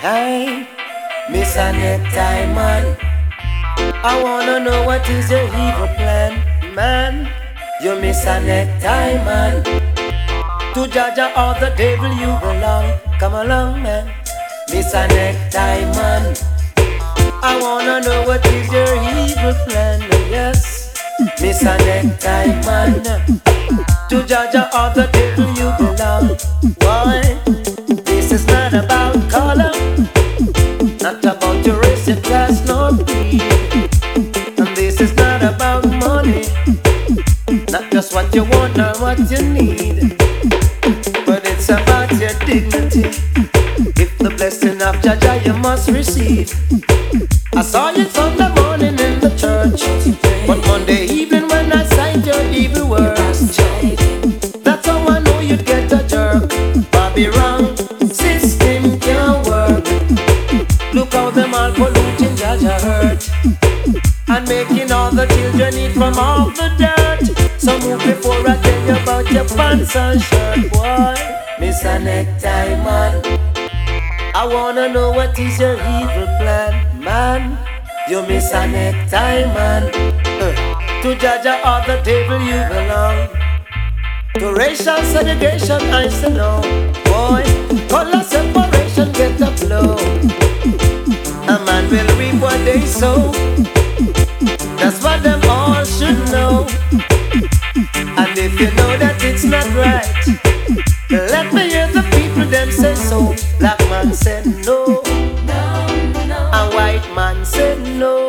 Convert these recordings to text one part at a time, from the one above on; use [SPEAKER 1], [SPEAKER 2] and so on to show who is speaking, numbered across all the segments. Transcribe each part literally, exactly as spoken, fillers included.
[SPEAKER 1] Hey, Miss a necktie man, I wanna know what is your evil plan, man. You miss a necktie man. To Jaja or the devil you belong. Come along, man. Miss a necktie man. I wanna know what is your evil plan, yes. Miss a necktie man. To Jaja or the devil you belong. Why? This is not about color, not about your race, your class, nor creed. And this is not about money, not just what you want or what you need, but it's about your dignity. If the blessing of Jaja you must receive. I saw you Sunday morning in the church, but Monday evening when I signed your evil words, that's how I know you'd get a jerk. Bobby wrong, system can't work. Look how them all polluting Jaja hurt, and making all the children eat from all the dirt. So move before I tell you about your pants and shirt, boy. Miss a necktie man, I wanna know what is your evil plan, man. You miss a necktie man. uh, To Jaja or the devil you belong. To racial segregation I say no, boy. Color separation get the flow. A man will reap what they sow, that's what them all should know. And if you know that it's not right, let me hear the people them say so. Black man said no, a white man said no,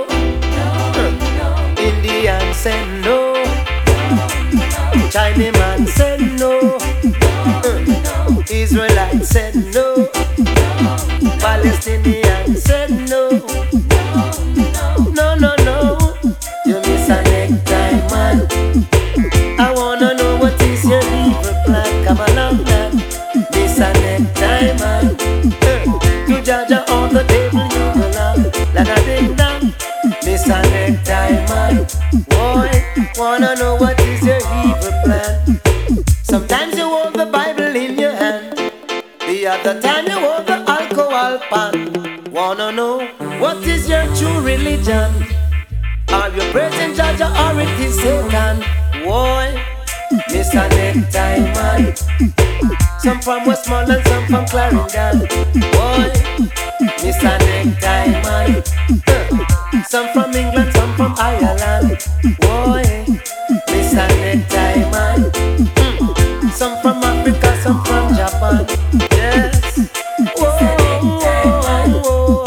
[SPEAKER 1] Indian said no, Chinese man said no, Israelite said no, Palestinian said no. No, no, no, you miss a necktie man. I wanna know what is your evil plan. Come along now, miss a necktie man. To Jaja or the devil you belong. Like a ding dong, miss a necktie man. Boy, wanna know what is your evil plan. Sometimes you hold the Bible in your hand, the other time you hold the alcohol pan. Wanna know what is your true religion? Are you praising Jaja or it is Satan? Boy, miss a necktie man. Some from Westmoreland, some from Clarendon. Boy, miss a necktie man. uh, Some from England, some from Ireland. Boy, miss a necktie man. mm. Some from Africa, some from Japan. Yes. Whoa, whoa, whoa, whoa.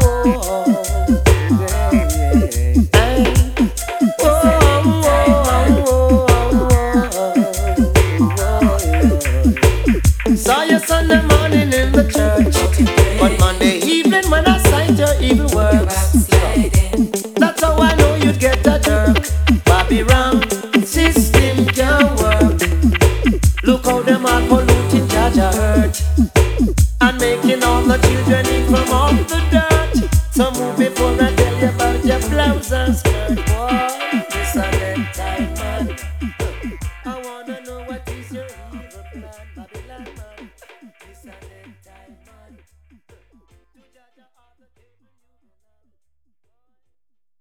[SPEAKER 1] Saw you Sunday morning in the church, but Monday evening when I signed your evil works, that's how I know you'd get a jerk. Bobby wrong, system can't work. Look how them all polluting Jaja hurt, and making all the children eat from all the dirt. So move before I